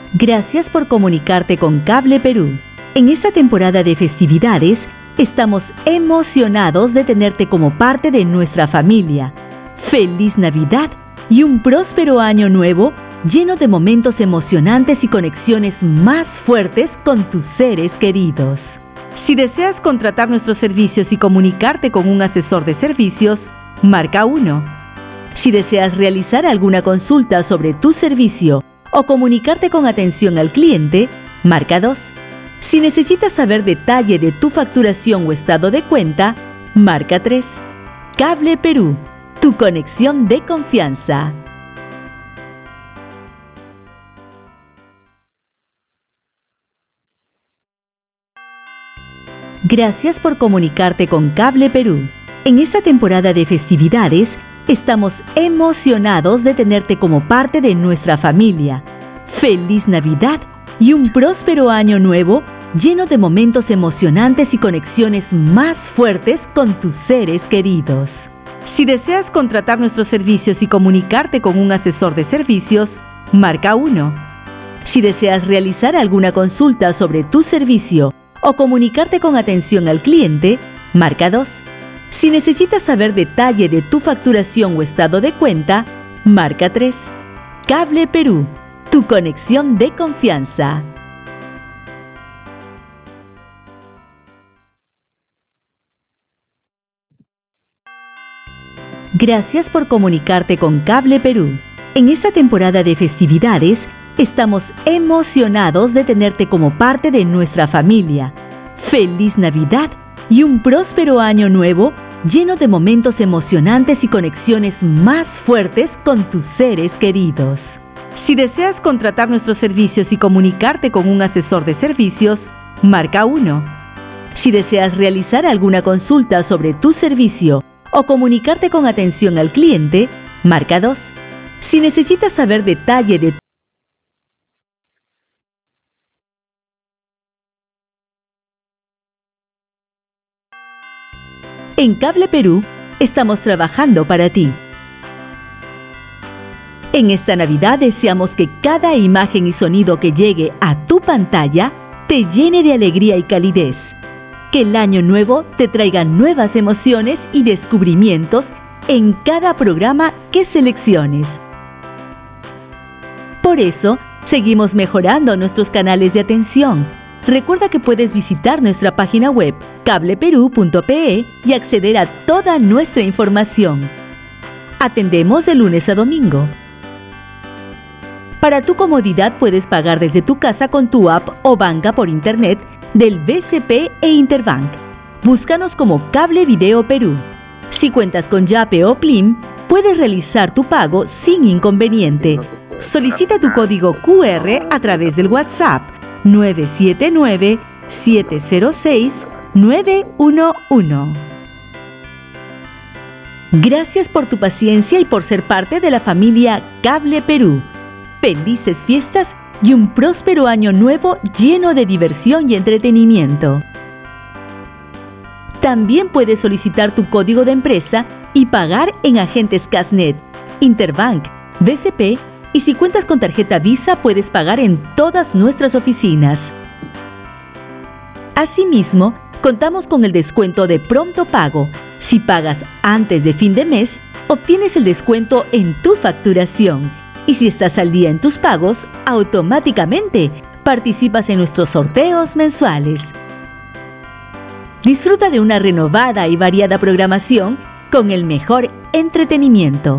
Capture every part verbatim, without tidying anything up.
Gracias por comunicarte con Cable Perú. En esta temporada de festividades, estamos emocionados de tenerte como parte de nuestra familia. ¡Feliz Navidad y un próspero año nuevo lleno de momentos emocionantes y conexiones más fuertes con tus seres queridos! Si deseas contratar nuestros servicios y comunicarte con un asesor de servicios, marca uno. Si deseas realizar alguna consulta sobre tu servicio o comunicarte con atención al cliente, marca dos. Si necesitas saber detalle de tu facturación o estado de cuenta, marca tres. Cable Perú, tu conexión de confianza. Gracias por comunicarte con Cable Perú. En esta temporada de festividades, estamos emocionados de tenerte como parte de nuestra familia. ¡Feliz Navidad y un próspero año nuevo lleno de momentos emocionantes y conexiones más fuertes con tus seres queridos! Si deseas contratar nuestros servicios y comunicarte con un asesor de servicios, marca uno. Si deseas realizar alguna consulta sobre tu servicio o comunicarte con atención al cliente, marca dos. Si necesitas saber detalle de tu facturación o estado de cuenta, marca tres. Cable Perú, tu conexión de confianza. Gracias por comunicarte con Cable Perú. En esta temporada de festividades, estamos emocionados de tenerte como parte de nuestra familia. ¡Feliz Navidad y un próspero año nuevo lleno de momentos emocionantes y conexiones más fuertes con tus seres queridos! Si deseas contratar nuestros servicios y comunicarte con un asesor de servicios, marca uno. Si deseas realizar alguna consulta sobre tu servicio o comunicarte con atención al cliente, marca dos. Si necesitas saber detalle de En Cable Perú, estamos trabajando para ti. En esta Navidad deseamos que cada imagen y sonido que llegue a tu pantalla te llene de alegría y calidez. Que el año nuevo te traiga nuevas emociones y descubrimientos en cada programa que selecciones. Por eso, seguimos mejorando nuestros canales de atención. Recuerda que puedes visitar nuestra página web cable perú punto pe y acceder a toda nuestra información. Atendemos de lunes a domingo. Para tu comodidad puedes pagar desde tu casa con tu app o banca por internet del B C P e Interbank. Búscanos como Cable Video Perú. Si cuentas con Yape o Plim, puedes realizar tu pago sin inconveniente. Solicita tu código Q R a través del WhatsApp nueve siete nueve, siete cero seis, nueve uno uno. Gracias por tu paciencia y por ser parte de la familia Cable Perú. Felices fiestas y un próspero año nuevo lleno de diversión y entretenimiento. También puedes solicitar tu código de empresa y pagar en agentes Casnet, Interbank, B C P y si cuentas con tarjeta Visa puedes pagar en todas nuestras oficinas. Asimismo, contamos con el descuento de pronto pago. Si pagas antes de fin de mes, obtienes el descuento en tu facturación. Y si estás al día en tus pagos, automáticamente participas en nuestros sorteos mensuales. Disfruta de una renovada y variada programación con el mejor entretenimiento.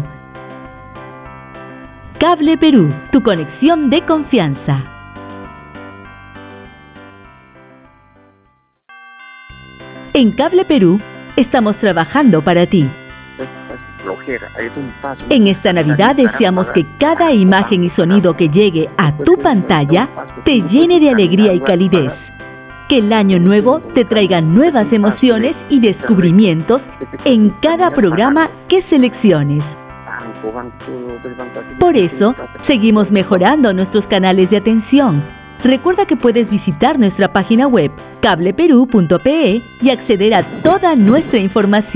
Cable Perú, tu conexión de confianza. En Cable Perú, estamos trabajando para ti. En esta Navidad deseamos que cada imagen y sonido que llegue a tu pantalla te llene de alegría y calidez. Que el año nuevo te traiga nuevas emociones y descubrimientos en cada programa que selecciones. Por eso, seguimos mejorando nuestros canales de atención. Recuerda que puedes visitar nuestra página web cable perú punto pe y acceder a toda nuestra información.